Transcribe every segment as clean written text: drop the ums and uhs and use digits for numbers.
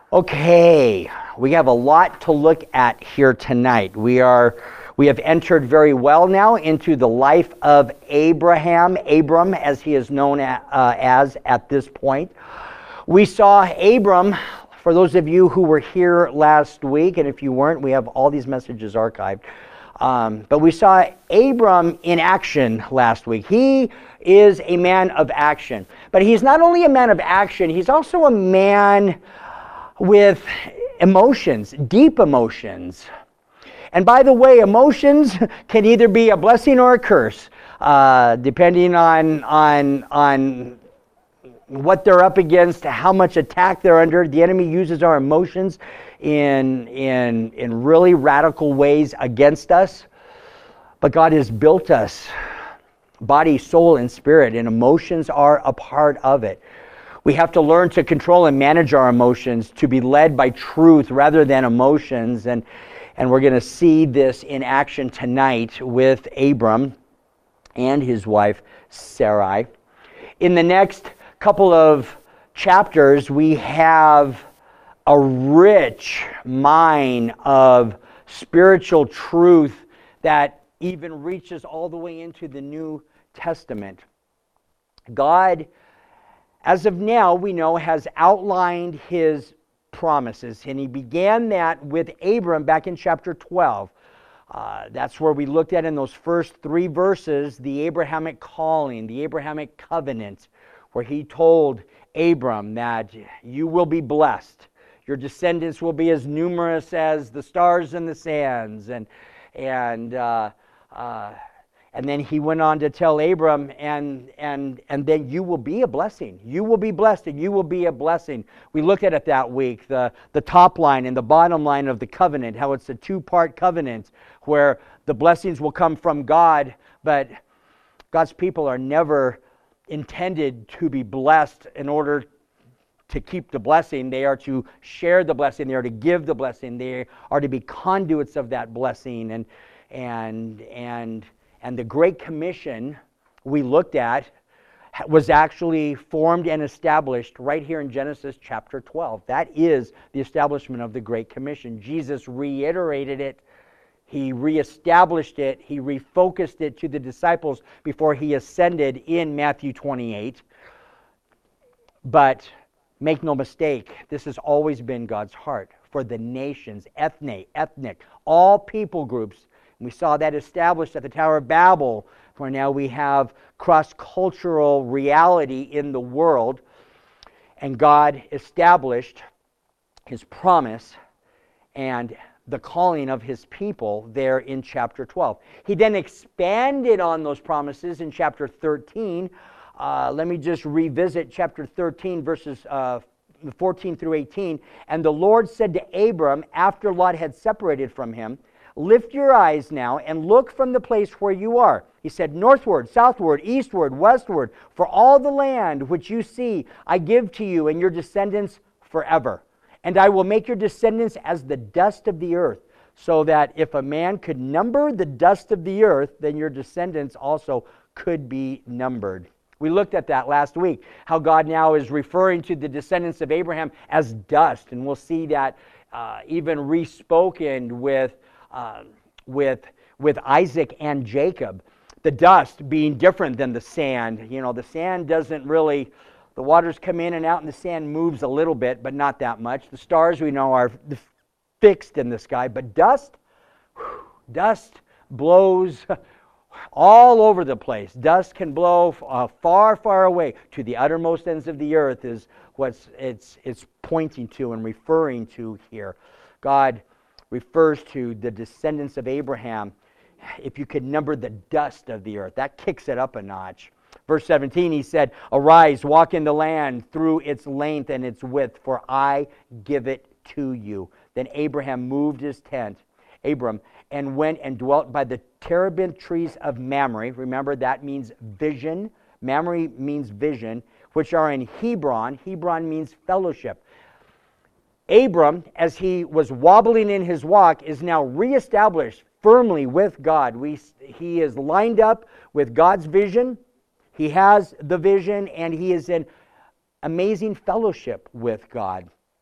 Okay, we have a lot to look at here tonight. We have entered very well now into the life of Abram, as he is known as at this point. We saw Abram, for those of you who were here last week, and if you weren't, we have all these messages archived. But we saw Abram in action last week. He is a man of action. But he's not only a man of action, he's also a man with emotions, deep emotions. And by the way, emotions can either be a blessing or a curse, depending on what they're up against, how much attack they're under. The enemy uses our emotions in really radical ways against us. But God has built us, body, soul, and spirit, and emotions are a part of it. We have to learn to control and manage our emotions, to be led by truth rather than emotions. And we're going to see this in action tonight with Abram and his wife Sarai. In the next couple of chapters, we have a rich mine of spiritual truth that even reaches all the way into the New Testament. God, as of now, we know, has outlined his promises, and he began that with Abram back in chapter 12. That's where we looked at in those first 3 verses the Abrahamic calling, the Abrahamic covenant, where he told Abram that you will be blessed. Your descendants will be as numerous as the stars in the sands. And then he went on to tell Abram, and then you will be a blessing. You will be blessed, and you will be a blessing. We looked at it that week, the top line and the bottom line of the covenant, how it's a 2-part covenant where the blessings will come from God, but God's people are never intended to be blessed in order to keep the blessing. They are to share the blessing. They are to give the blessing. They are to be conduits of that blessing. And the Great Commission we looked at was actually formed and established right here in Genesis chapter 12. That is the establishment of the Great Commission. Jesus reiterated it. He reestablished it. He refocused it to the disciples before he ascended in Matthew 28. But make no mistake, this has always been God's heart for the nations, ethnic, all people groups. We saw that established at the Tower of Babel, where now we have cross-cultural reality in the world. And God established his promise and the calling of his people there in chapter 12. He then expanded on those promises in chapter 13. Let me just revisit chapter 13, verses 14 through 18. And the Lord said to Abram, after Lot had separated from him, lift your eyes now and look from the place where you are. He said, northward, southward, eastward, westward, for all the land which you see I give to you and your descendants forever. And I will make your descendants as the dust of the earth, so that if a man could number the dust of the earth, then your descendants also could be numbered. We looked at that last week, how God now is referring to the descendants of Abraham as dust, and we'll see that even respoken with Isaac and Jacob. The dust being different than the sand. You know, the sand doesn't really, the waters come in and out and the sand moves a little bit, but not that much. The stars we know are fixed in the sky, but dust blows all over the place. Dust can blow far, far away to the uttermost ends of the earth is what it's pointing to and referring to here. God refers to the descendants of Abraham. If you could number the dust of the earth, that kicks it up a notch. Verse 17, he said, arise, walk in the land through its length and its width, for I give it to you. Then Abraham moved his tent, Abram, and went and dwelt by the terebinth trees of Mamre. Remember, that means vision. Mamre means vision, which are in Hebron. Hebron means fellowship. Abram, as he was wobbling in his walk, is now reestablished firmly with God. He is lined up with God's vision. He has the vision, and he is in amazing fellowship with God.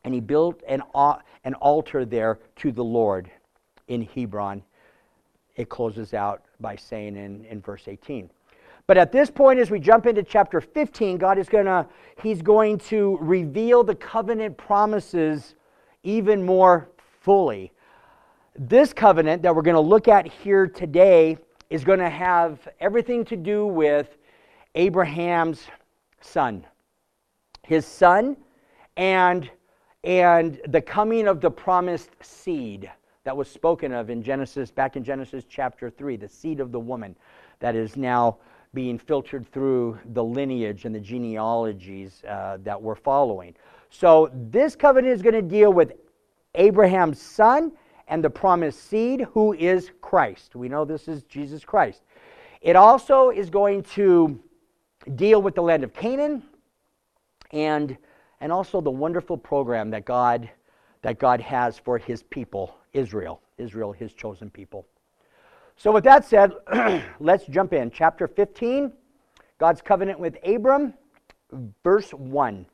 and he built an altar there to the Lord in Hebron. It closes out by saying in verse 18. But at this point, as we jump into chapter 15, he's going to reveal the covenant promises even more fully. This covenant that we're going to look at here today is going to have everything to do with Abraham's son. His son and the coming of the promised seed that was spoken of back in Genesis chapter 3, the seed of the woman that is now being filtered through the lineage and the genealogies that we're following. So this covenant is going to deal with Abraham's son and the promised seed, who is Christ. We know this is Jesus Christ. It also is going to deal with the land of Canaan and also the wonderful program that God has for his people, Israel, his chosen people. So with that said, let's jump in. Chapter 15, God's covenant with Abram, verse 1.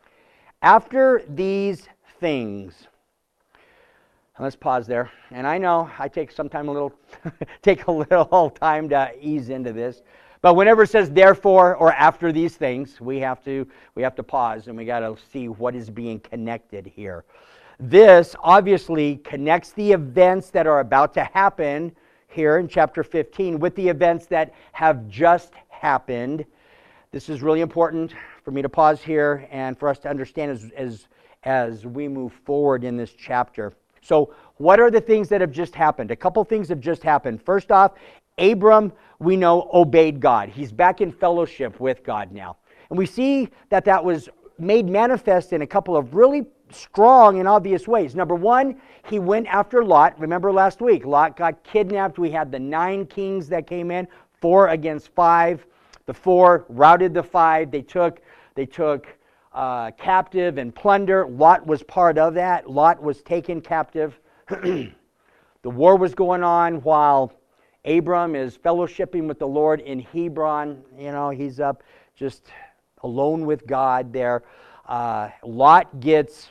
After these things. Let's pause there. And I know I take a little time to ease into this. But whenever it says therefore or after these things, we have to pause and we got to see what is being connected here. This obviously connects the events that are about to happen here in chapter 15 with the events that have just happened. This is really important for me to pause here and for us to understand as we move forward in this chapter. So what are the things that have just happened? A couple things have just happened. First off, Abram, we know, obeyed God. He's back in fellowship with God now. And we see that was made manifest in a couple of really strong and obvious ways. Number one, he went after Lot. Remember last week, Lot got kidnapped. We had the 9 kings that came in, 4 against 5. The 4 routed the 5. They took captive and plunder. Lot was part of that. Lot was taken captive. The war was going on while Abram is fellowshipping with the Lord in Hebron. He's up just alone with God there. Lot gets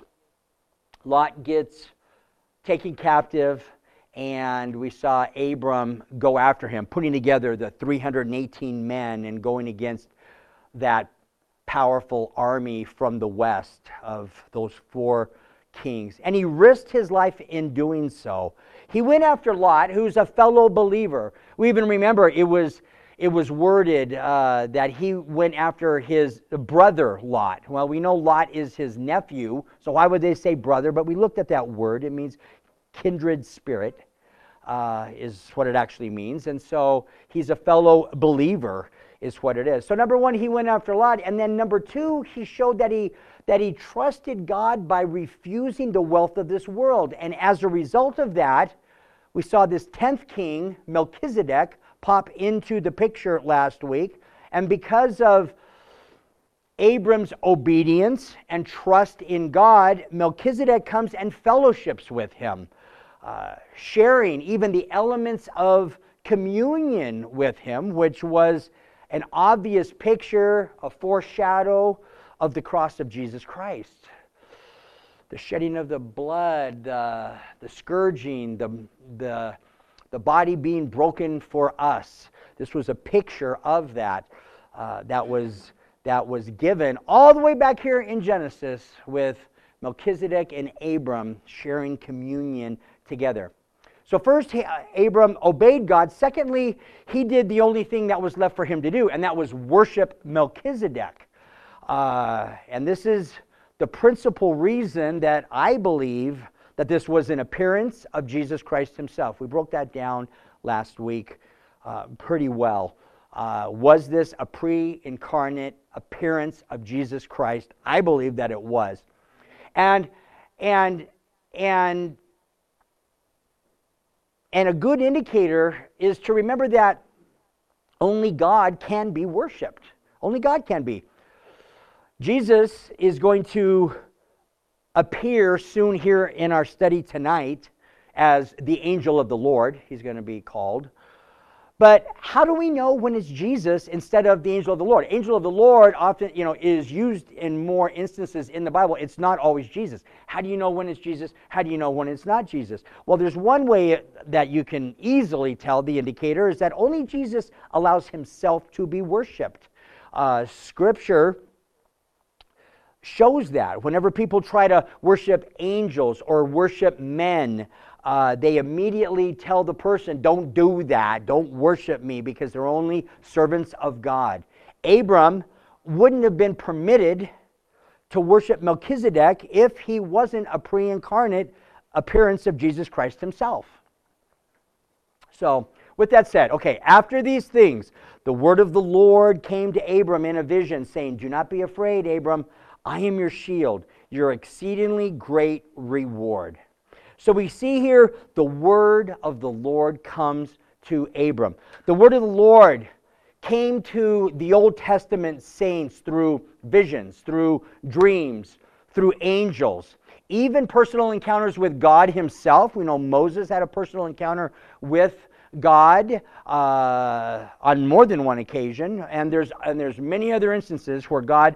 taken captive, and we saw Abram go after him, putting together the 318 men and going against that powerful army from the west of those 4 kings. And he risked his life in doing so. He went after Lot, who's a fellow believer. We even remember it was worded that he went after his brother Lot. Well, we know Lot is his nephew, so why would they say brother? But we looked at that word. It means kindred spirit, is what it actually means. And so he's a fellow believer is what it is. So number one, he went after Lot. And then number 2, he showed that he trusted God by refusing the wealth of this world. And as a result of that, we saw this 10th king, Melchizedek, pop into the picture last week. And because of Abram's obedience and trust in God, Melchizedek comes and fellowships with him, sharing even the elements of communion with him, which was an obvious picture, a foreshadow of the cross of Jesus Christ. The shedding of the blood, the scourging, the body being broken for us. This was a picture of that that was given all the way back here in Genesis with Melchizedek and Abram sharing communion together. So first, Abram obeyed God. Secondly, he did the only thing that was left for him to do, and that was worship Melchizedek. And this is the principal reason that I believe that this was an appearance of Jesus Christ himself. We broke that down last week pretty well. Was this a pre-incarnate appearance of Jesus Christ? I believe that it was. And a good indicator is to remember that only God can be worshipped. Only God can be. Jesus is going to appear soon here in our study tonight as the angel of the Lord. He's going to be called. But how do we know when it's Jesus instead of the angel of the Lord? Angel of the Lord often, is used in more instances in the Bible. It's not always Jesus. How do you know when it's Jesus? How do you know when it's not Jesus? Well, there's one way that you can easily tell the indicator is that only Jesus allows himself to be worshiped. Scripture shows that. Whenever people try to worship angels or worship men, they immediately tell the person, don't do that, don't worship me, because they're only servants of God. Abram wouldn't have been permitted to worship Melchizedek if he wasn't a pre-incarnate appearance of Jesus Christ himself. So, with that said, okay, after these things, the word of the Lord came to Abram in a vision, saying, do not be afraid, Abram, I am your shield, your exceedingly great reward. So we see here the word of the Lord comes to Abram. The word of the Lord came to the Old Testament saints through visions, through dreams, through angels, even personal encounters with God himself. We know Moses had a personal encounter with God on more than one occasion, and there's many other instances where God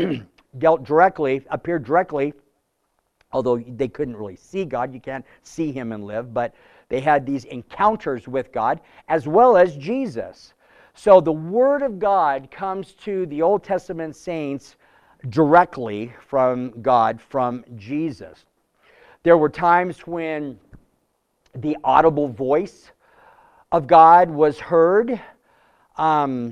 appeared directly. Although they couldn't really see God, you can't see him and live, but they had these encounters with God as well as Jesus. So the Word of God comes to the Old Testament saints directly from God, from Jesus. There were times when the audible voice of God was heard, but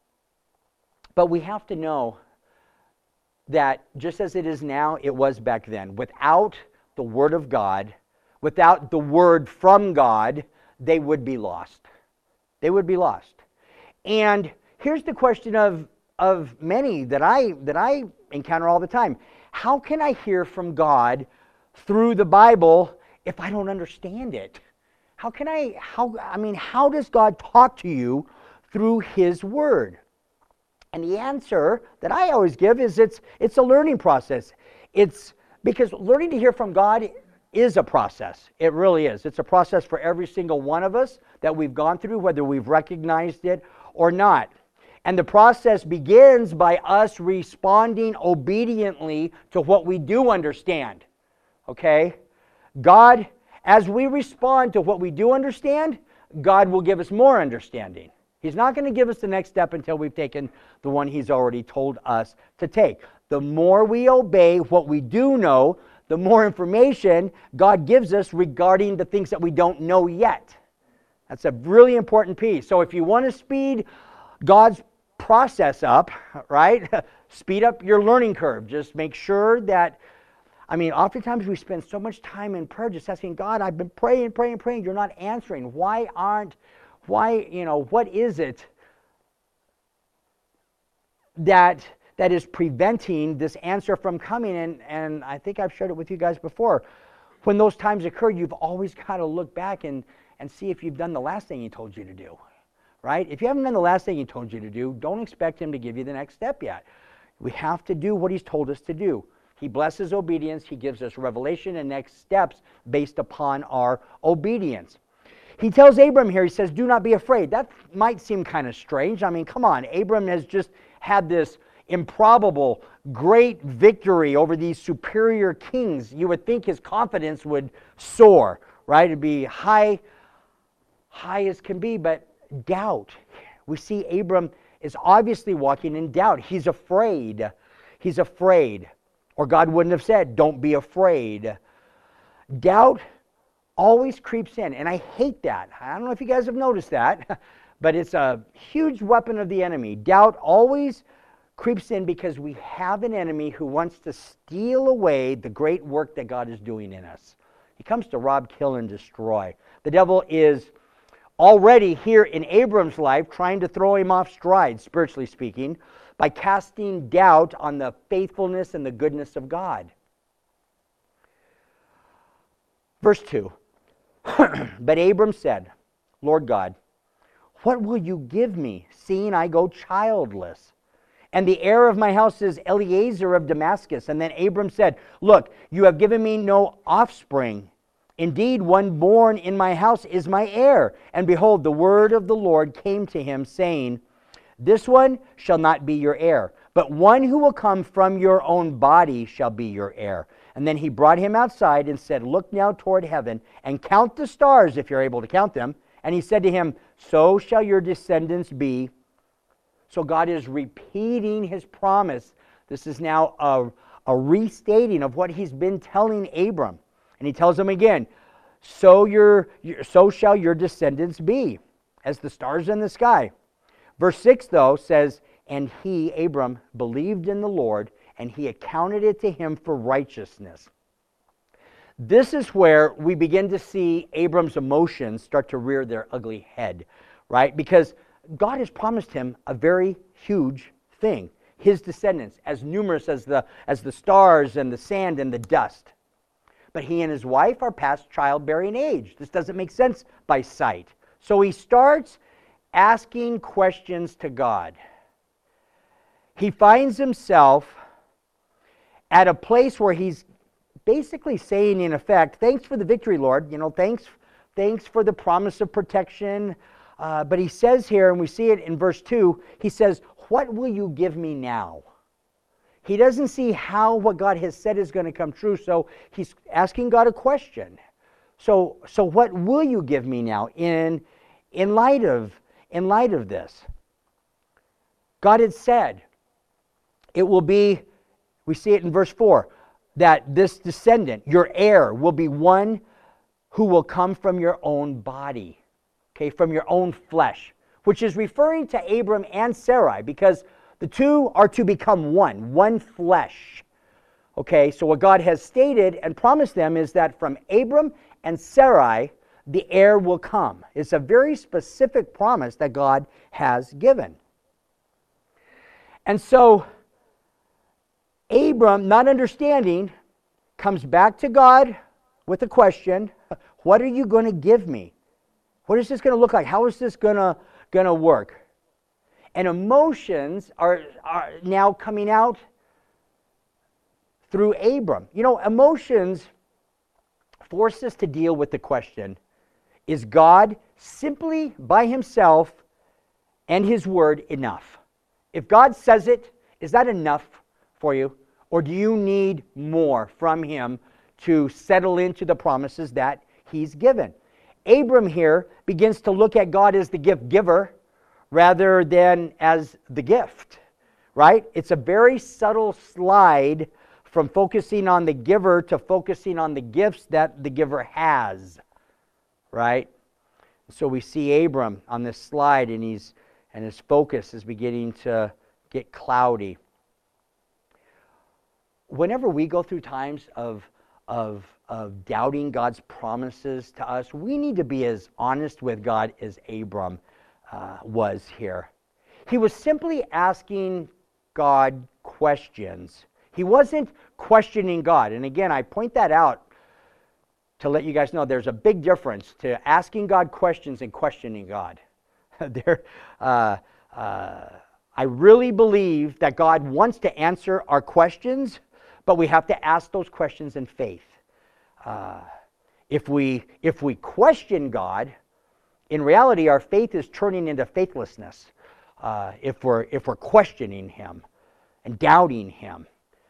we have to know that just as it is now, it was back then. Without the Word of God, without the Word from God, they would be lost. They would be lost. And here's the question of many that I encounter all the time. How can I hear from God through the Bible if I don't understand it? How does God talk to you through His Word? And the answer that I always give is it's a learning process. It's because learning to hear from God is a process. It really is. It's a process for every single one of us that we've gone through, whether we've recognized it or not. And the process begins by us responding obediently to what we do understand. Okay? God, as we respond to what we do understand, God will give us more understanding. He's not going to give us the next step until we've taken the one He's already told us to take. The more we obey what we do know, the more information God gives us regarding the things that we don't know yet. That's a really important piece. So if you want to speed God's process up, right, speed up your learning curve. Just make sure that, oftentimes we spend so much time in prayer just asking God, I've been praying, you're not answering. What is it that is preventing this answer from coming? And I think I've shared it with you guys before. When those times occur, you've always got to look back and see if you've done the last thing He told you to do, right? If you haven't done the last thing He told you to do, don't expect Him to give you the next step yet. We have to do what He's told us to do. He blesses obedience. He gives us revelation and next steps based upon our obedience. He tells Abram here, he says, do not be afraid. That might seem kind of strange. Come on. Abram has just had this improbable, great victory over these superior kings. You would think his confidence would soar, right? It'd be high as can be, but doubt. We see Abram is obviously walking in doubt. He's afraid. He's afraid. Or God wouldn't have said, don't be afraid. Doubt always creeps in, and I hate that. I don't know if you guys have noticed that, but it's a huge weapon of the enemy. Doubt always creeps in because we have an enemy who wants to steal away the great work that God is doing in us. He comes to rob, kill, and destroy. The devil is already here in Abram's life trying to throw him off stride, spiritually speaking, by casting doubt on the faithfulness and the goodness of God. Verse 2. But Abram said, Lord God, what will you give me, seeing I go childless? And the heir of my house is Eliezer of Damascus. And then Abram said, look, you have given me no offspring, Indeed, one born in my house is my heir. And behold, the word of the Lord came to him, saying, This one shall not be your heir, but one who will come from your own body shall be your heir. And then he brought him outside and said, Look now toward heaven and count the stars, if you're able to count them. And he said to him, So shall your descendants be. So God is repeating his promise. This is now a restating of what he's been telling Abram. And he tells him again, so shall your descendants be, as the stars in the sky. Verse 6, though, says, And he, Abram, believed in the Lord, and he accounted it to him for righteousness. This is where we begin to see Abram's emotions start to rear their ugly head, right? Because God has promised him a very huge thing. His descendants, as numerous as the stars and the sand and the dust. But he and his wife are past childbearing age. This doesn't make sense by sight. So he starts asking questions to God. He finds himself at a place where he's basically saying, in effect, thanks for the victory, Lord. Thanks for the promise of protection. But he says here, and we see it in verse 2, he says, What will you give me now? He doesn't see how what God has said is going to come true, so he's asking God a question. So what will you give me now in light of this? God had said, it will be, we see it in verse 4, that this descendant, your heir, will be one who will come from your own body, okay, from your own flesh, which is referring to Abram and Sarai, because the two are to become one flesh. Okay, so what God has stated and promised them is that from Abram and Sarai, the heir will come. It's a very specific promise that God has given. And so, Abram, not understanding, comes back to God with a question. What are you going to give me? What is this going to look like? How is this going to work? And emotions are now coming out through Abram. Emotions force us to deal with the question, is God simply by himself and his word enough? If God says it, is that enough for you? Or do you need more from him to settle into the promises that he's given? Abram here begins to look at God as the gift giver rather than as the gift, right? It's a very subtle slide from focusing on the giver to focusing on the gifts that the giver has, right? So we see Abram on this slide, and his focus is beginning to get cloudy. Whenever we go through times of doubting God's promises to us, we need to be as honest with God as Abram was here. He was simply asking God questions. He wasn't questioning God. And again, I point that out to let you guys know there's a big difference to asking God questions and questioning God. I really believe that God wants to answer our questions, but we have to ask those questions in faith. If we question God, in reality, our faith is turning into faithlessness. If we're questioning him and doubting him,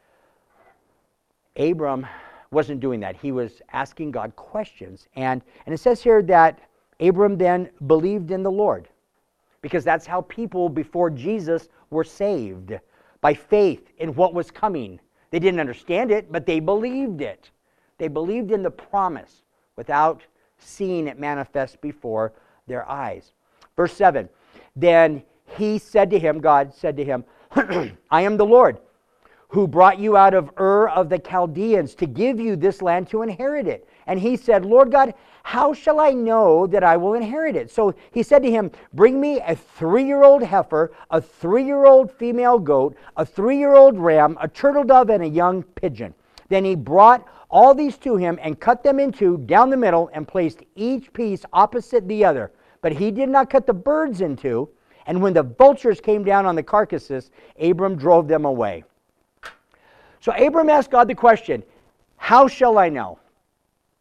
Abram wasn't doing that. He was asking God questions, and it says here that Abram then believed in the Lord, because that's how people before Jesus were saved, by faith in what was coming. They didn't understand it, but they believed it. They believed in the promise without seeing it manifest before their eyes. Verse 7, then he said to him, God said to him, I am the Lord who brought you out of Ur of the Chaldeans to give you this land to inherit it. And he said, Lord God, how shall I know that I will inherit it? So he said to him, bring me a 3-year-old heifer, a 3-year-old female goat, a 3-year-old ram, a turtle dove, and a young pigeon. Then he brought all these to him and cut them in two down the middle and placed each piece opposite the other. But he did not cut the birds in two. And when the vultures came down on the carcasses, Abram drove them away. So Abram asked God the question, how shall I know?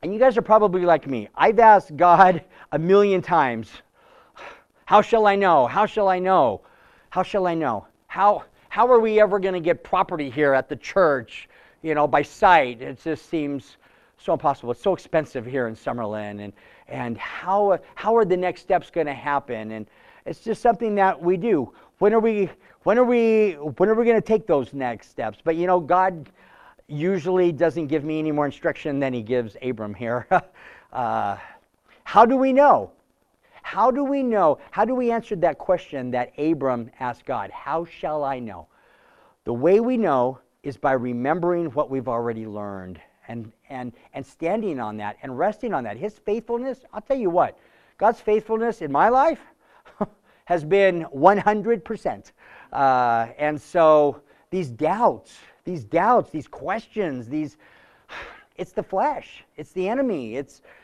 And you guys are probably like me. I've asked God a million times, how shall I know? How shall I know? How shall I know? How are we ever going to get property here at the church, by sight? It just seems so impossible. It's so expensive here in Summerlin. And how are the next steps going to happen? And it's just something that we do. When are we going to take those next steps? But God usually doesn't give me any more instruction than he gives Abram here. How do we know? How do we know? How do we answer that question that Abram asked God? How shall I know? The way we know is by remembering what we've already learned and standing on that and resting on that. His faithfulness, I'll tell you what, God's faithfulness in my life has been 100%. And so these doubts, these questions, it's the flesh, it's the enemy,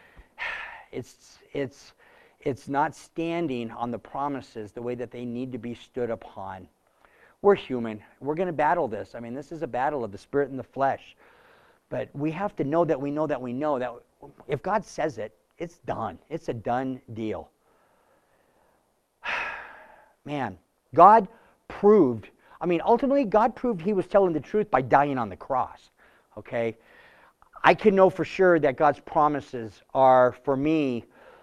it's not standing on the promises the way that they need to be stood upon. We're human. We're going to battle this. I mean, this is a battle of the spirit and the flesh. But we have to know that we know that we know that if God says it, it's done. It's a done deal. Man, God proved, ultimately God proved he was telling the truth by dying on the cross. Okay? I can know for sure that God's promises are for me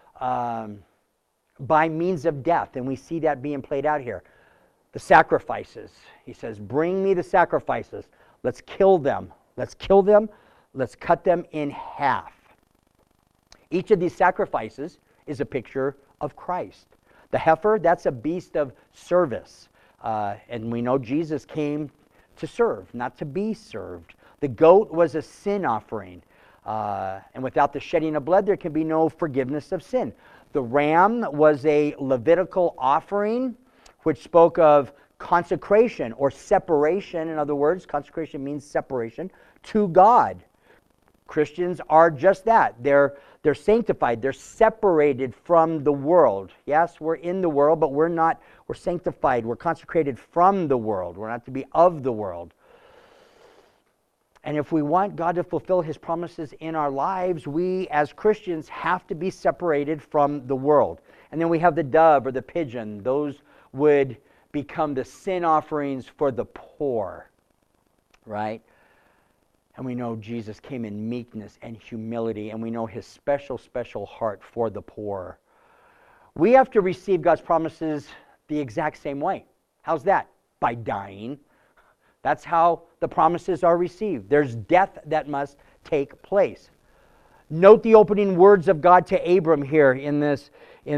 by means of death, and we see that being played out here. The sacrifices. He says, bring me the sacrifices. Let's kill them. Let's kill them. Let's cut them in half. Each of these sacrifices is a picture of Christ. The heifer, that's a beast of service. And we know Jesus came to serve, not to be served. The goat was a sin offering. And without the shedding of blood, there can be no forgiveness of sin. The ram was a Levitical offering, which spoke of consecration or separation. In other words, consecration means separation to God. Christians are just that. They're sanctified. They're separated from the world. Yes, we're in the world, but we're not. We're sanctified. We're consecrated from the world. We're not to be of the world. And if we want God to fulfill his promises in our lives, we as Christians have to be separated from the world. And then we have the dove or the pigeon. Those would become the sin offerings for the poor, right? And we know Jesus came in meekness and humility, and we know his special, special heart for the poor. We have to receive God's promises the exact same way. How's that? By dying. That's how the promises are received. There's death that must take place. Note the opening words of God to Abram here in this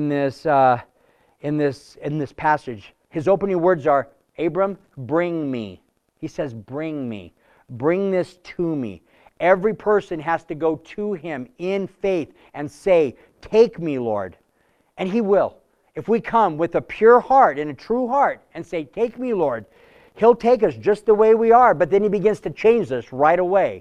passage. His opening words are, Abram, bring me. He says, bring me. Bring this to me. Every person has to go to him in faith and say, take me, Lord. And he will. If we come with a pure heart and a true heart and say, take me, Lord, he'll take us just the way we are, but then he begins to change us right away.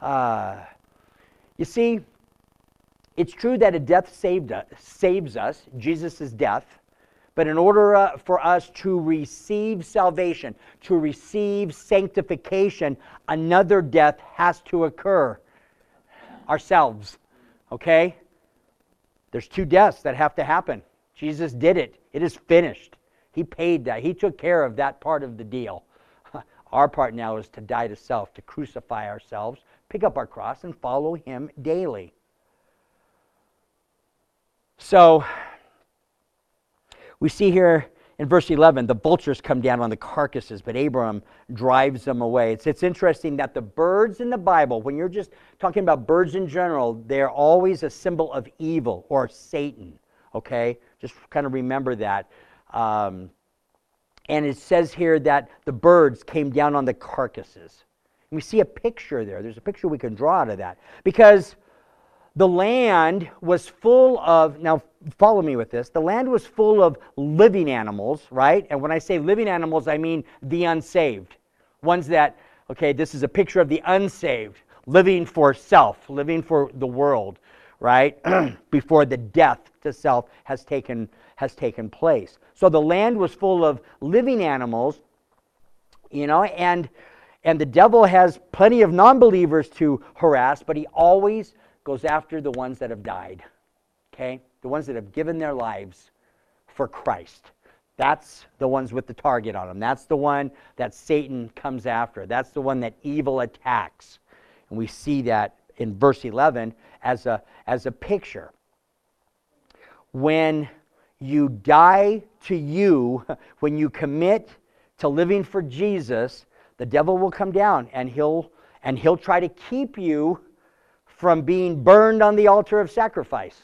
You see, it's true that a death saves us, Jesus' death, but in order for us to receive salvation, to receive sanctification, another death has to occur. Ourselves, okay? There's two deaths that have to happen. Jesus did it. It is finished. He paid that. He took care of that part of the deal. Our part now is to die to self, to crucify ourselves, pick up our cross, and follow him daily. So, we see here in verse 11, the vultures come down on the carcasses, but Abram drives them away. It's interesting that the birds in the Bible, when you're just talking about birds in general, they're always a symbol of evil or Satan, okay? Just kind of remember that. And it says here that the birds came down on the carcasses. And we see a picture there. There's a picture we can draw out of that. Because the land was full of, now follow me with this, the land was full of living animals, right? And when I say living animals, I mean the unsaved. Ones that, okay, this is a picture of the unsaved, living for self, living for the world, right? Before the death to self has taken place. So the land was full of living animals, and the devil has plenty of non-believers to harass, but he always goes after the ones that have died, okay? The ones that have given their lives for Christ. That's the ones with the target on them. That's the one that Satan comes after. That's the one that evil attacks. And we see that in verse 11 as a picture. When you die to you, when you commit to living for Jesus, the devil will come down and he'll try to keep you from being burned on the altar of sacrifice.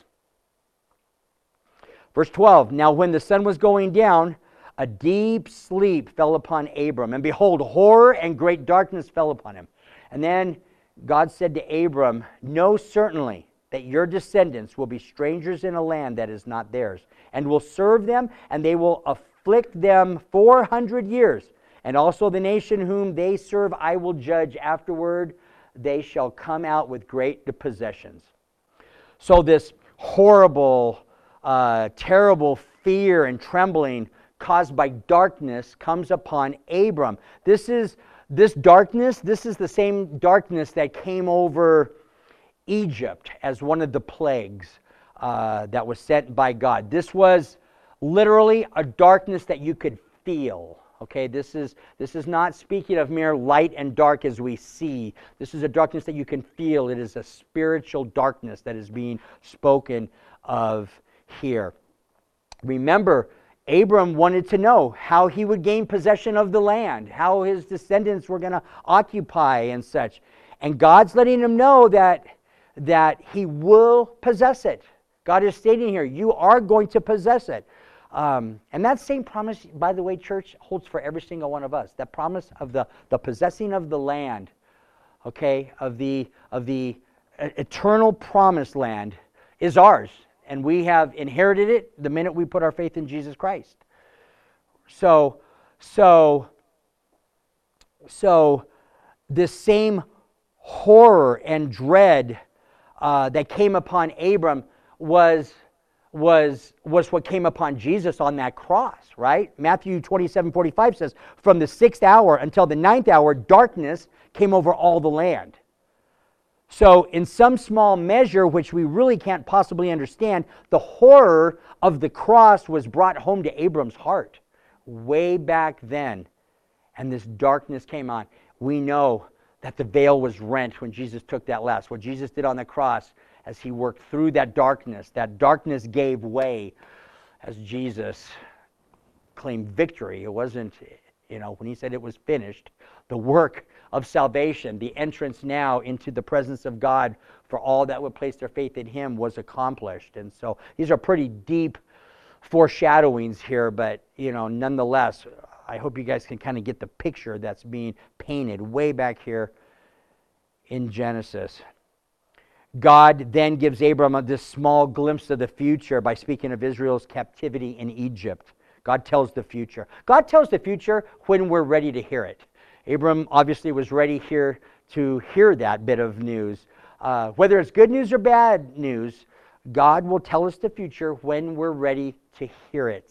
Verse 12, now when the sun was going down, a deep sleep fell upon Abram, and behold, horror and great darkness fell upon him. And then God said to Abram, know certainly that your descendants will be strangers in a land that is not theirs, and will serve them, and they will afflict them 400 years. And also the nation whom they serve I will judge. Afterward they shall come out with great possessions. So this horrible, terrible fear and trembling caused by darkness comes upon Abram. This darkness, this is the same darkness that came over Egypt as one of the plagues that was sent by God. This was literally a darkness that you could feel. Okay, this is not speaking of mere light and dark as we see. This is a darkness that you can feel. It is a spiritual darkness that is being spoken of here. Remember, Abram wanted to know how he would gain possession of the land, how his descendants were going to occupy and such. And God's letting him know that he will possess it. God is stating here, you are going to possess it. And that same promise, by the way, church, holds for every single one of us. That promise of the possessing of the land, okay, of the eternal promised land is ours. And we have inherited it the minute we put our faith in Jesus Christ. So this same horror and dread that came upon Abram was what came upon Jesus on that cross, right? Matthew 27:45 says, from the 6th hour until the 9th hour, darkness came over all the land. So in some small measure, which we really can't possibly understand, the horror of the cross was brought home to Abram's heart way back then. And this darkness came on. We know that the veil was rent when Jesus took that last. What Jesus did on the cross as he worked through that darkness gave way as Jesus claimed victory. It wasn't, when he said it was finished, the work of salvation, the entrance now into the presence of God for all that would place their faith in him was accomplished. And so these are pretty deep foreshadowings here, but nonetheless, I hope you guys can kind of get the picture that's being painted way back here in Genesis. God then gives Abram this small glimpse of the future by speaking of Israel's captivity in Egypt. God tells the future. God tells the future when we're ready to hear it. Abram obviously was ready here to hear that bit of news. Whether it's good news or bad news, God will tell us the future when we're ready to hear it.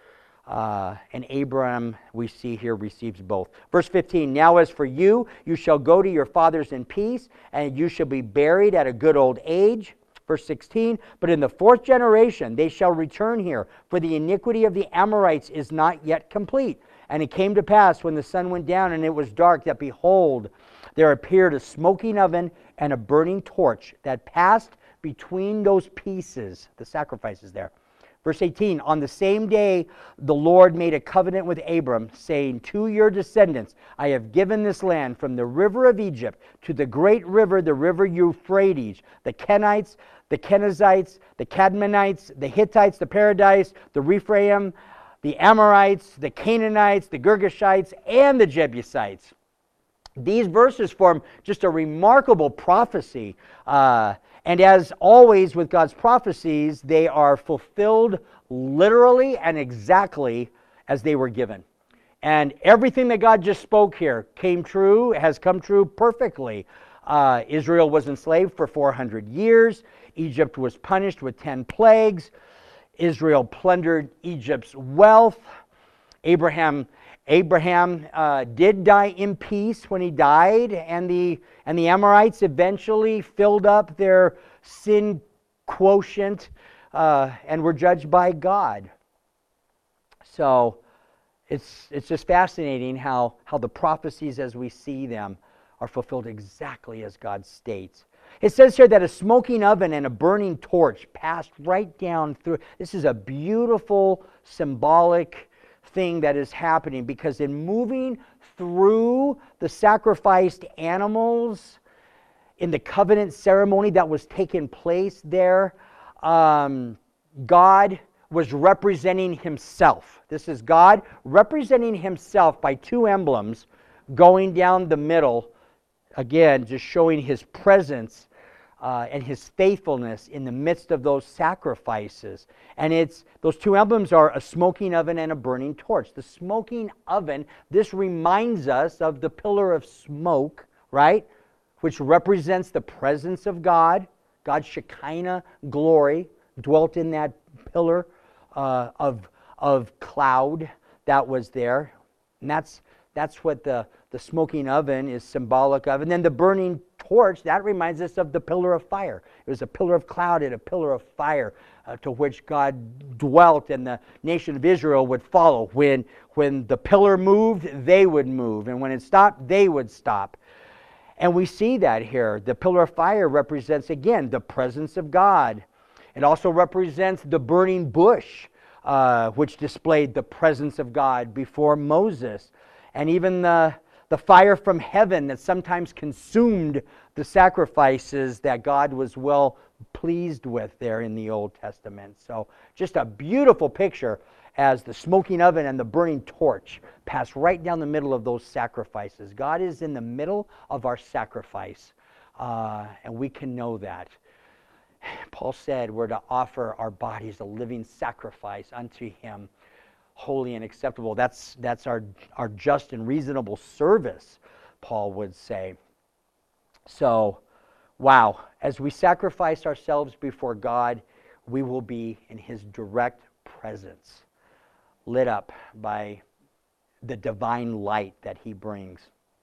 And Abram, we see here, receives both. Verse 15, now as for you, you shall go to your fathers in peace, and you shall be buried at a good old age. Verse 16, but in the 4th generation they shall return here, for the iniquity of the Amorites is not yet complete. And it came to pass when the sun went down and it was dark, that behold, there appeared a smoking oven and a burning torch that passed between those pieces, the sacrifices there. Verse 18, on the same day the Lord made a covenant with Abram, saying, to your descendants I have given this land from the river of Egypt to the great river, the river Euphrates, the Kenites, the Kenizzites, the Cadmonites, the Hittites, the Perizzites, the Rephaim, the Amorites, the Canaanites, the Girgashites, and the Jebusites. These verses form just a remarkable prophecy. And as always with God's prophecies, they are fulfilled literally and exactly as they were given. And everything that God just spoke here came true, has come true perfectly. Israel was enslaved for 400 years. Egypt was punished with 10 plagues. Israel plundered Egypt's wealth. Abraham Abraham did die in peace when he died, and the Amorites eventually filled up their sin quotient and were judged by God. So it's just fascinating how the prophecies as we see them are fulfilled exactly as God states. It says here that a smoking oven and a burning torch passed right down through. This is a beautiful symbolic thing that is happening, because in moving through the sacrificed animals in the covenant ceremony that was taking place there, God was representing himself. This is God representing himself by two emblems going down the middle, again, just showing his presence and his faithfulness in the midst of those sacrifices. And those two emblems are a smoking oven and a burning torch. The smoking oven, this reminds us of the pillar of smoke, right? Which represents the presence of God. God's Shekinah glory dwelt in that pillar of cloud that was there. And that's what the smoking oven is symbolic of. And then the burning torch, that reminds us of the pillar of fire. It was a pillar of cloud and a pillar of fire to which God dwelt, and the nation of Israel would follow. When the pillar moved, they would move. And when it stopped, they would stop. And we see that here. The pillar of fire represents, again, the presence of God. It also represents the burning bush, which displayed the presence of God before Moses. And even the fire from heaven that sometimes consumed the sacrifices that God was well pleased with there in the Old Testament. So just a beautiful picture as the smoking oven and the burning torch pass right down the middle of those sacrifices. God is in the middle of our sacrifice, and we can know that. Paul said we're to offer our bodies a living sacrifice unto him, holy and acceptable. That's our just and reasonable service, Paul would say. So, wow, as we sacrifice ourselves before God, we will be in his direct presence, lit up by the divine light that he brings.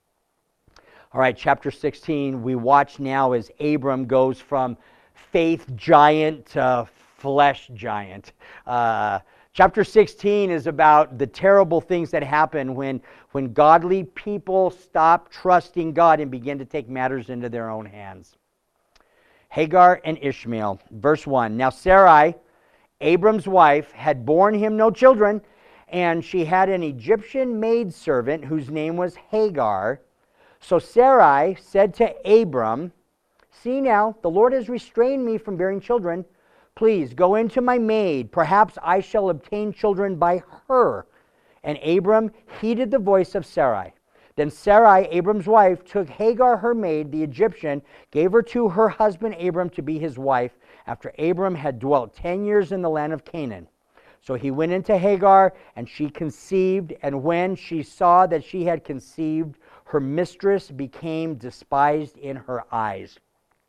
All right, chapter 16, we watch now as Abram goes from faith giant to flesh giant. Chapter 16 is about the terrible things that happen when godly people stop trusting God and begin to take matters into their own hands. Hagar and Ishmael, verse 1. Now Sarai, Abram's wife, had borne him no children, and she had an Egyptian maidservant whose name was Hagar. So Sarai said to Abram, "See now, the Lord has restrained me from bearing children. Please go into my maid. Perhaps I shall obtain children by her." And Abram heeded the voice of Sarai. Then Sarai, Abram's wife, took Hagar, her maid, the Egyptian, gave her to her husband Abram to be his wife, after Abram had dwelt 10 years in the land of Canaan. So he went into Hagar, and she conceived, and when she saw that she had conceived, her mistress became despised in her eyes.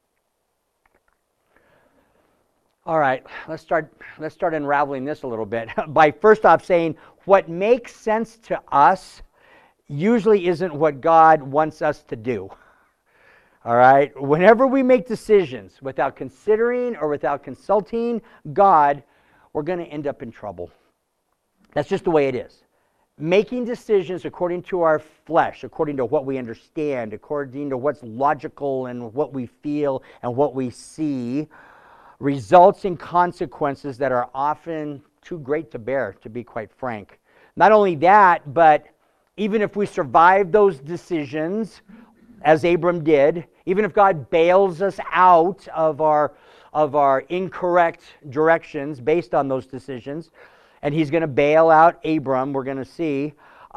All right, let's start unraveling this a little bit by first off saying what makes sense to us usually isn't what God wants us to do. All right, whenever we make decisions without considering or without consulting God, we're going to end up in trouble. That's just the way it is. Making decisions according to our flesh, according to what we understand, according to what's logical and what we feel and what we see, results in consequences that are often too great to bear, to be quite frank. Not only that, but even if we survive those decisions, as Abram did, even if God bails us out of our incorrect directions based on those decisions, and he's going to bail out Abram, we're going to see,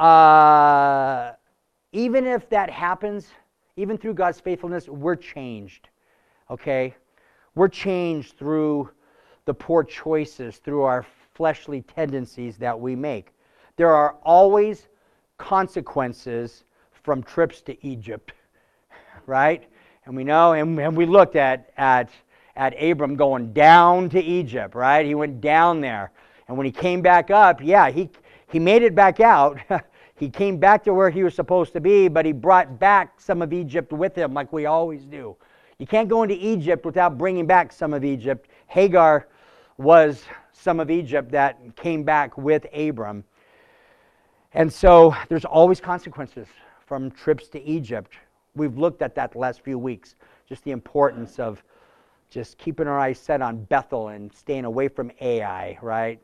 even if that happens, even through God's faithfulness, we're changed, okay? We're changed through the poor choices, through our fleshly tendencies that we make. There are always consequences from trips to Egypt, right? And we know, and we looked at Abram going down to Egypt, right? He went down there. And when he came back up, yeah, he made it back out. He came back to where he was supposed to be, but he brought back some of Egypt with him, like we always do. You can't go into Egypt without bringing back some of Egypt. Hagar was some of Egypt that came back with Abram. And so there's always consequences from trips to Egypt. We've looked at that the last few weeks, just the importance of just keeping our eyes set on Bethel and staying away from Ai, right?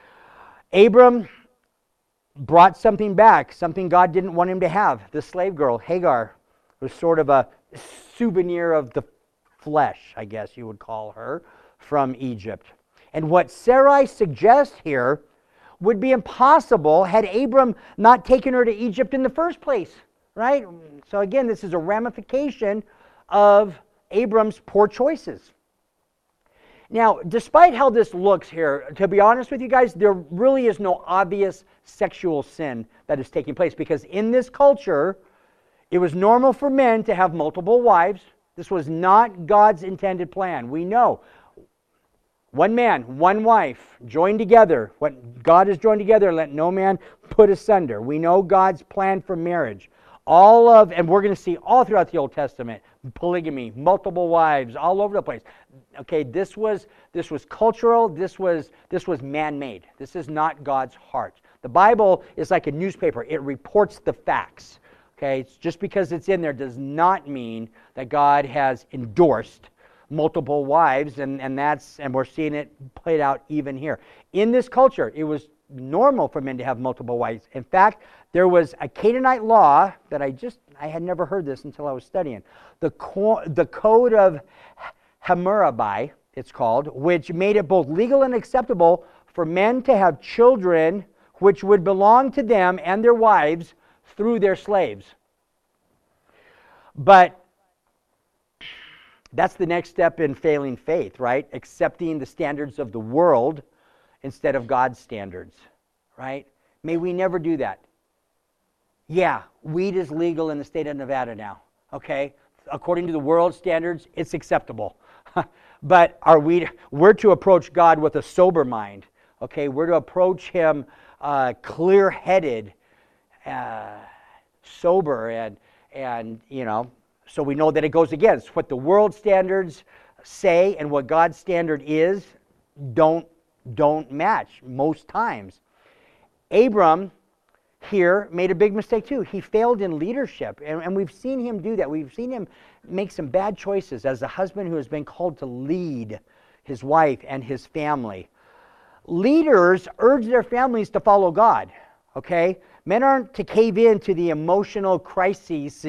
Abram brought something back, something God didn't want him to have. The slave girl, Hagar, was sort of a souvenir of the flesh, I guess you would call her, from Egypt. And what Sarai suggests here would be impossible had Abram not taken her to Egypt in the first place, right? So again, this is a ramification of Abram's poor choices. Now, despite how this looks here, to be honest with you guys, there really is no obvious sexual sin that is taking place, because in this culture, it was normal for men to have multiple wives. This was not God's intended plan. We know one man, one wife, joined together. What God has joined together, let no man put asunder. We know God's plan for marriage. And we're going to see all throughout the Old Testament, polygamy, multiple wives, all over the place. Okay, this was cultural, this was man-made. This is not God's heart. The Bible is like a newspaper. It reports the facts. Okay, just because it's in there does not mean that God has endorsed multiple wives, and we're seeing it played out even here. In this culture, it was normal for men to have multiple wives. In fact, there was a Canaanite law that I had never heard this until I was studying. The Code of Hammurabi, it's called, which made it both legal and acceptable for men to have children which would belong to them and their wives through their slaves. But that's the next step in failing faith, right? Accepting the standards of the world instead of God's standards, right? May we never do that. Yeah, weed is legal in the state of Nevada now, okay? According to the world standards, it's acceptable. But we're to approach God with a sober mind, okay? We're to approach Him clear-headed, sober, and so we know that it goes against what the world standards say and what God's standard is don't match most times. Abram here made a big mistake too. He failed in leadership, and we've seen him do that. We've seen him make some bad choices as a husband who has been called to lead his wife and his family. Leaders urge their families to follow God, okay? Men aren't to cave in to the emotional crises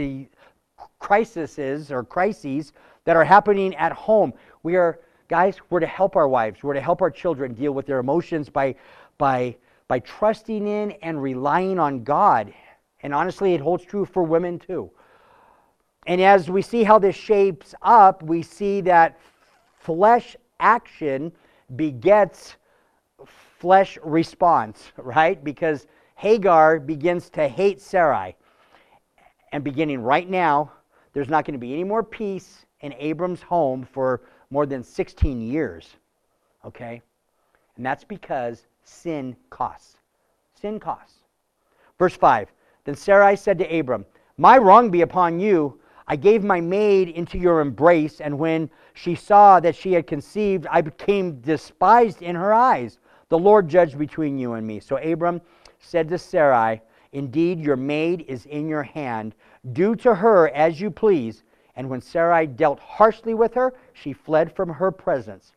that are happening at home. We're to help our wives. We're to help our children deal with their emotions by trusting in and relying on God. And honestly, it holds true for women too. And as we see how this shapes up, we see that flesh action begets flesh response, right? Because Hagar begins to hate Sarai. And beginning right now, there's not going to be any more peace in Abram's home for more than 16 years. Okay? And that's because sin costs. Sin costs. Verse 5, Then Sarai said to Abram, My wrong be upon you. I gave my maid into your embrace, and when she saw that she had conceived, I became despised in her eyes. The Lord judged between you and me. So Abram said to Sarai, Indeed, your maid is in your hand. Do to her as you please. And when Sarai dealt harshly with her, she fled from her presence.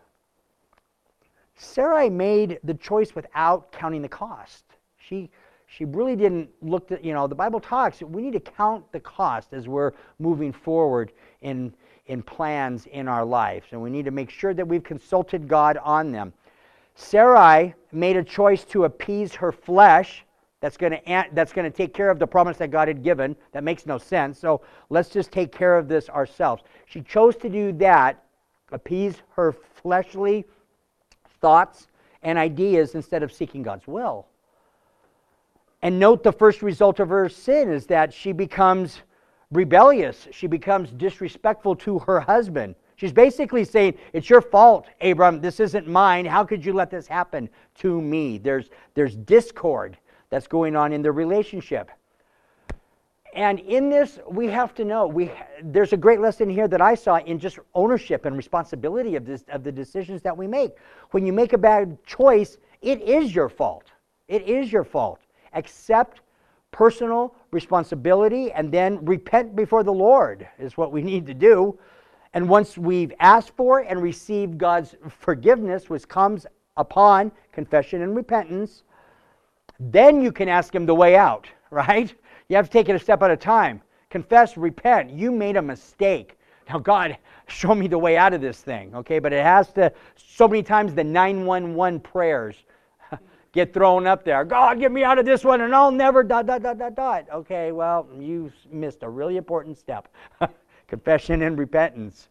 Sarai made the choice without counting the cost. She really didn't look at, the Bible talks, we need to count the cost as we're moving forward in plans in our lives. And we need to make sure that we've consulted God on them. Sarai made a choice to appease her flesh. That's going to take care of the promise that God had given. That makes no sense. So let's just take care of this ourselves. She chose to do that, appease her fleshly thoughts and ideas instead of seeking God's will. And note the first result of her sin is that she becomes rebellious. She becomes disrespectful to her husband. She's basically saying, it's your fault, Abram. This isn't mine. How could you let this happen to me? There's discord. that's going on in their relationship. And in this, we have to know, there's a great lesson here that I saw in just ownership and responsibility of the decisions that we make. When you make a bad choice, it is your fault. It is your fault. Accept personal responsibility and then repent before the Lord is what we need to do. And once we've asked for and received God's forgiveness, which comes upon confession and repentance, then you can ask Him the way out, right? You have to take it a step at a time. Confess, repent. You made a mistake. Now, God, show me the way out of this thing, okay? But it has to, so many times the 911 prayers get thrown up there. God, get me out of this one and I'll never ... Okay, well, you missed a really important step. Confession and repentance.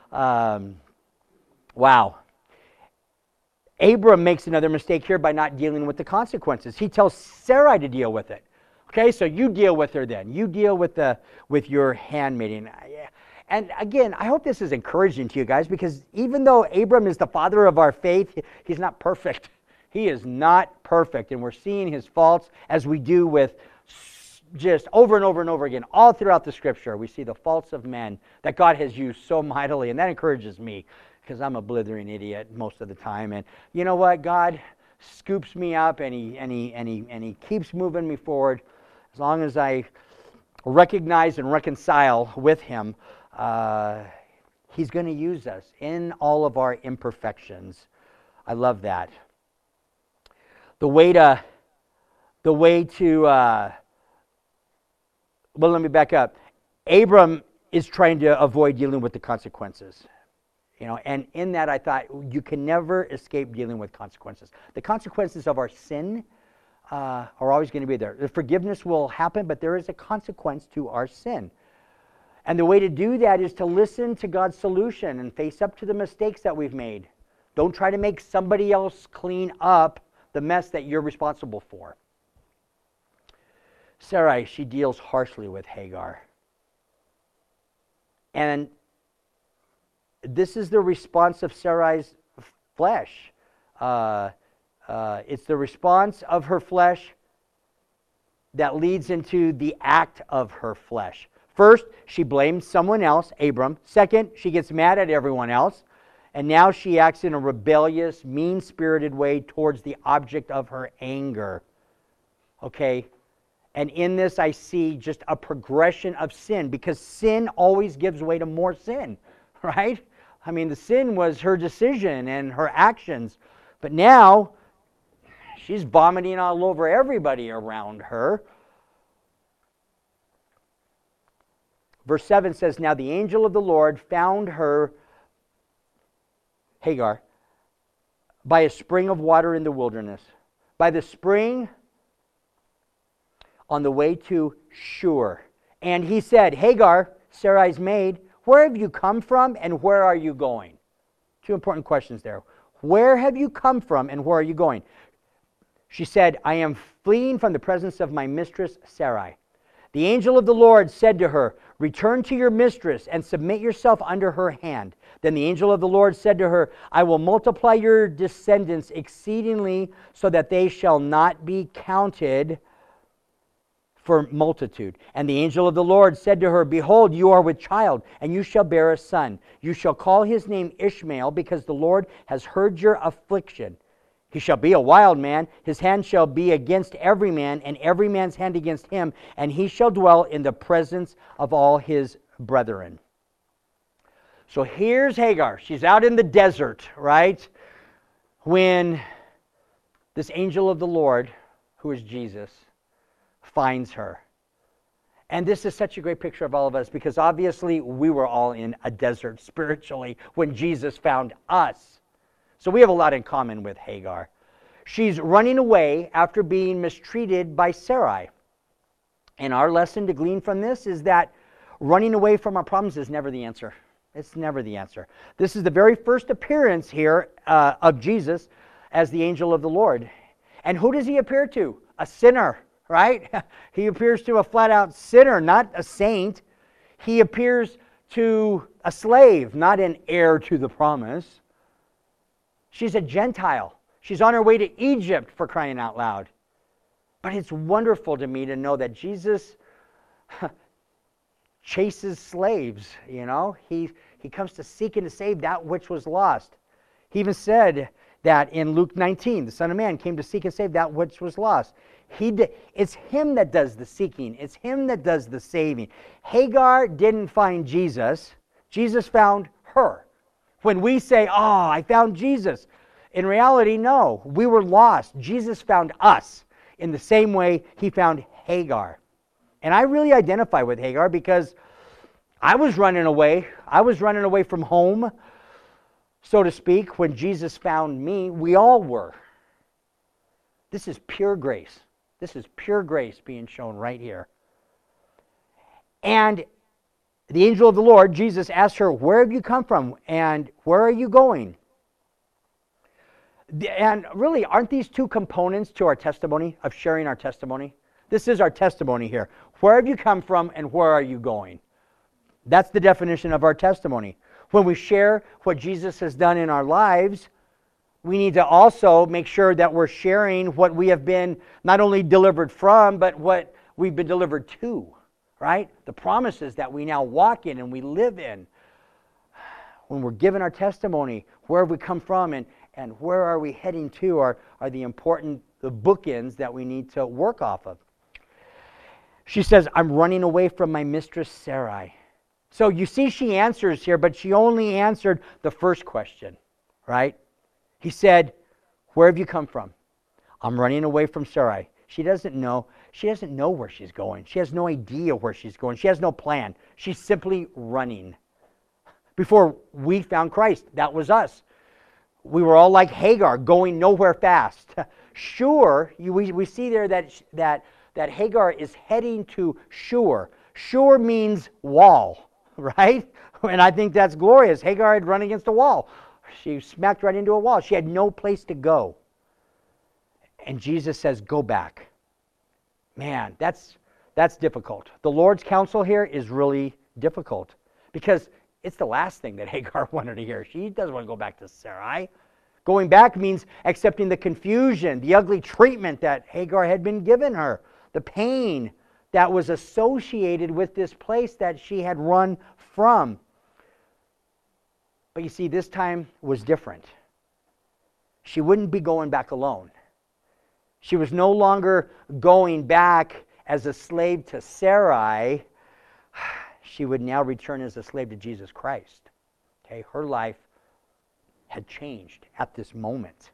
Wow. Abram makes another mistake here by not dealing with the consequences. He tells Sarai to deal with it. Okay, so you deal with her then. You deal with your handmaiden. And again, I hope this is encouraging to you guys, because even though Abram is the father of our faith, he's not perfect. He is not perfect, and we're seeing his faults as we do with just over and over and over again. All throughout the Scripture, we see the faults of men that God has used so mightily, and that encourages me, because I'm a blithering idiot most of the time. And you know what? God scoops me up, and he keeps moving me forward. As long as I recognize and reconcile with Him, He's going to use us in all of our imperfections. I love that. The way to well, let me back up. Abram is trying to avoid dealing with the consequences. You know, and in that I thought, you can never escape dealing with consequences. The consequences of our sin are always going to be there. The forgiveness will happen, but there is a consequence to our sin. And the way to do that is to listen to God's solution and face up to the mistakes that we've made. Don't try to make somebody else clean up the mess that you're responsible for. Sarai, she deals harshly with Hagar. And this is the response of Sarai's flesh. It's the response of her flesh that leads into the act of her flesh. First, she blames someone else, Abram. Second, she gets mad at everyone else. And now she acts in a rebellious, mean-spirited way towards the object of her anger. Okay? And in this I see just a progression of sin, because sin always gives way to more sin, right? I mean, the sin was her decision and her actions. But now, she's vomiting all over everybody around her. Verse 7 says, "Now the angel of the Lord found her," Hagar, "by a spring of water in the wilderness, by the spring on the way to Shur. And he said, Hagar, Sarai's maid, where have you come from and where are you going?" Two important questions there. Where have you come from and where are you going? She said, "I am fleeing from the presence of my mistress Sarai." The angel of the Lord said to her, "Return to your mistress and submit yourself under her hand." Then the angel of the Lord said to her, "I will multiply your descendants exceedingly so that they shall not be counted for multitude." And the angel of the Lord said to her, "Behold, you are with child, and you shall bear a son. You shall call his name Ishmael, because the Lord has heard your affliction. He shall be a wild man. His hand shall be against every man, and every man's hand against him, and he shall dwell in the presence of all his brethren." So here's Hagar. She's out in the desert, right? When this angel of the Lord, who is Jesus, finds her. And this is such a great picture of all of us, because obviously we were all in a desert spiritually when Jesus found us. So we have a lot in common with Hagar. She's running away after being mistreated by Sarai. And our lesson to glean from this is that running away from our problems is never the answer. It's never the answer. This is the very first appearance here of Jesus as the angel of the Lord. And who does he appear to? A sinner, right? He appears to a flat-out sinner, not a saint. He appears to a slave, not an heir to the promise. She's a Gentile. She's on her way to Egypt, for crying out loud. But it's wonderful to me to know that Jesus chases slaves, you know. He comes to seek and to save that which was lost. He even said that in Luke 19, the Son of Man came to seek and save that which was lost. It's him that does the seeking. It's him that does the saving. Hagar didn't find Jesus. Jesus found her. When we say, oh, I found Jesus, in reality, no. We were lost. Jesus found us in the same way he found Hagar. And I really identify with Hagar because I was running away. I was running away from home, so to speak, when Jesus found me. We all were. This is pure grace. This is pure grace being shown right here. And the angel of the Lord, Jesus, asked her, where have you come from and where are you going? And really, aren't these two components to our testimony, of sharing our testimony? This is our testimony here. Where have you come from and where are you going? That's the definition of our testimony. When we share what Jesus has done in our lives, we need to also make sure that we're sharing what we have been not only delivered from, but what we've been delivered to, right? The promises that we now walk in and we live in. When we're given our testimony, where have we come from and where are we heading to are the important bookends that we need to work off of. She says, I'm running away from my mistress Sarai. So you see she answers here, but she only answered the first question, right? He said, where have you come from? I'm running away from Sarai. She doesn't know where she's going. She has no idea where she's going. She has no plan. She's simply running. Before we found Christ, that was us. We were all like Hagar, going nowhere fast. Shur, we see there that Hagar is heading to Shur. Shur means wall, right? And I think that's glorious. Hagar had run against a wall. She smacked right into a wall. She had no place to go. And Jesus says, go back. Man, that's difficult. The Lord's counsel here is really difficult because it's the last thing that Hagar wanted to hear. She doesn't want to go back to Sarai. Going back means accepting the confusion, the ugly treatment that Hagar had been given her, the pain that was associated with this place that she had run from. But you see, this time was different. She wouldn't be going back alone. She was no longer going back as a slave to Sarai. She would now return as a slave to Jesus Christ. Okay, her life had changed at this moment.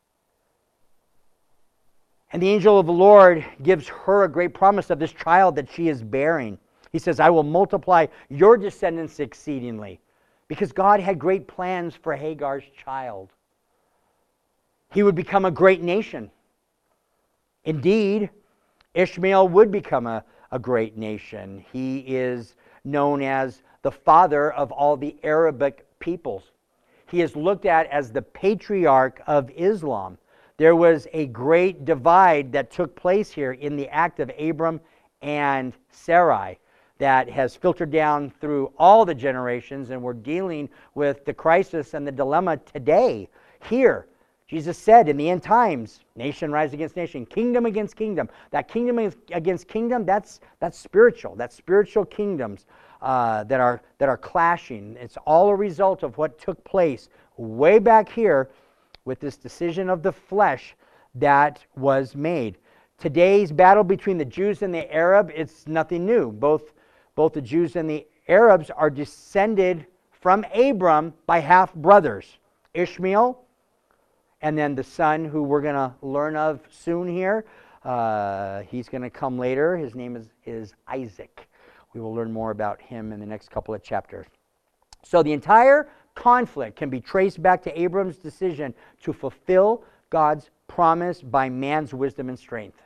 And the angel of the Lord gives her a great promise of this child that she is bearing. He says, I will multiply your descendants exceedingly. Because God had great plans for Hagar's child. He would become a great nation. Indeed, Ishmael would become a great nation. He is known as the father of all the Arabic peoples. He is looked at as the patriarch of Islam. There was a great divide that took place here in the act of Abram and Sarai that has filtered down through all the generations, and we're dealing with the crisis and the dilemma today. Here, Jesus said in the end times, nation rise against nation, kingdom against kingdom. That kingdom against kingdom, that's spiritual. That's spiritual kingdoms that are clashing. It's all a result of what took place way back here with this decision of the flesh that was made. Today's battle between the Jews and the Arab, it's nothing new. Both the Jews and the Arabs are descended from Abram by half-brothers. Ishmael, and then the son who we're going to learn of soon here. He's going to come later. His name is Isaac. We will learn more about him in the next couple of chapters. So the entire conflict can be traced back to Abram's decision to fulfill God's promise by man's wisdom and strength.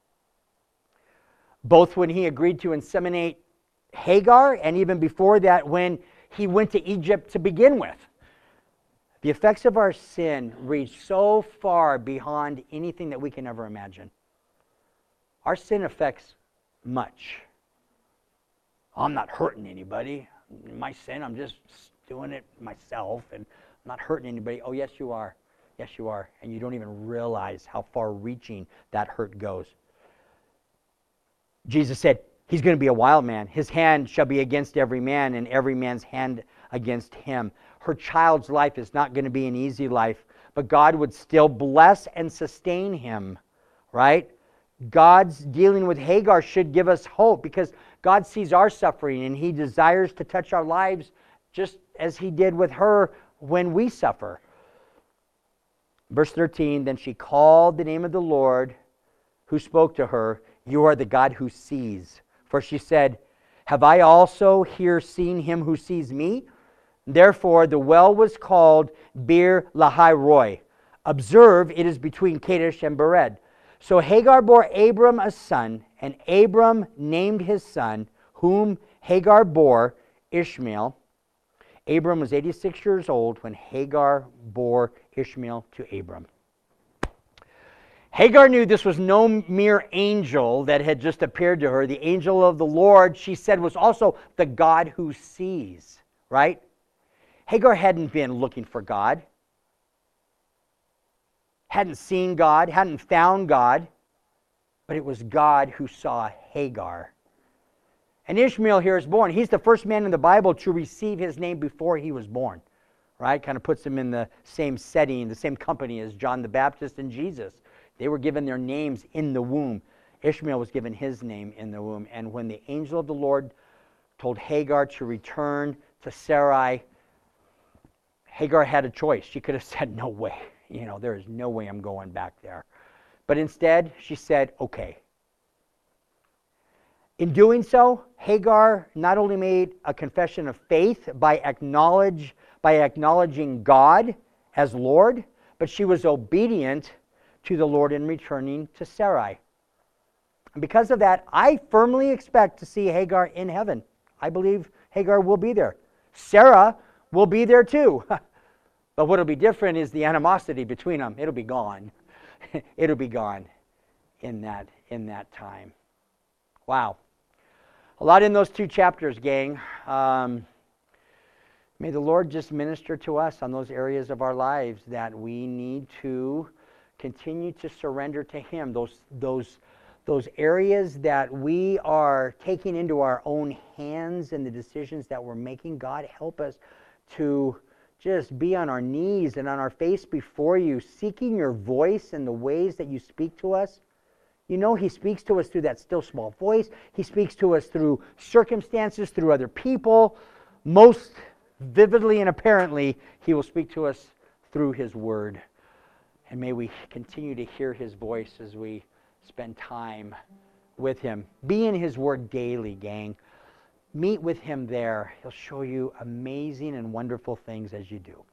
Both when he agreed to inseminate Hagar, and even before that when he went to Egypt to begin with. The effects of our sin reach so far beyond anything that we can ever imagine. Our sin affects much. I'm not hurting anybody. My sin, I'm just doing it myself, and I'm not hurting anybody. Oh, yes, you are. Yes, you are. And you don't even realize how far-reaching that hurt goes. Jesus said, he's going to be a wild man. His hand shall be against every man, and every man's hand against him. Her child's life is not going to be an easy life, but God would still bless and sustain him, right? God's dealing with Hagar should give us hope, because God sees our suffering and he desires to touch our lives just as he did with her when we suffer. Verse 13, then she called the name of the Lord who spoke to her, you are the God who sees. For she said, have I also here seen him who sees me? Therefore the well was called Bir Lahai Roi. Observe, it is between Kadesh and Bered. So Hagar bore Abram a son, and Abram named his son, whom Hagar bore, Ishmael. Abram was 86 years old when Hagar bore Ishmael to Abram. Hagar knew this was no mere angel that had just appeared to her. The angel of the Lord, she said, was also the God who sees, right? Hagar hadn't been looking for God, hadn't seen God, hadn't found God, but it was God who saw Hagar. And Ishmael here is born. He's the first man in the Bible to receive his name before he was born, right? Kind of puts him in the same setting, the same company as John the Baptist and Jesus. They were given their names in the womb. Ishmael was given his name in the womb. And when the angel of the Lord told Hagar to return to Sarai, Hagar had a choice. She could have said, no way. There is no way I'm going back there. But instead, she said, okay. In doing so, Hagar not only made a confession of faith by acknowledging God as Lord, but she was obedient to the Lord in returning to Sarai. And because of that, I firmly expect to see Hagar in heaven. I believe Hagar will be there. Sarah will be there too. But what'll be different is the animosity between them. It'll be gone. It'll be gone in that time. Wow. A lot in those 2 chapters, gang. May the Lord just minister to us on those areas of our lives that we need to continue to surrender to Him. Those areas that we are taking into our own hands and the decisions that we're making. God, help us to just be on our knees and on our face before you, seeking your voice and the ways that you speak to us. He speaks to us through that still small voice. He speaks to us through circumstances, through other people. Most vividly and apparently, He will speak to us through His Word. And may we continue to hear His voice as we spend time with Him. Be in His Word daily, gang. Meet with Him there. He'll show you amazing and wonderful things as you do.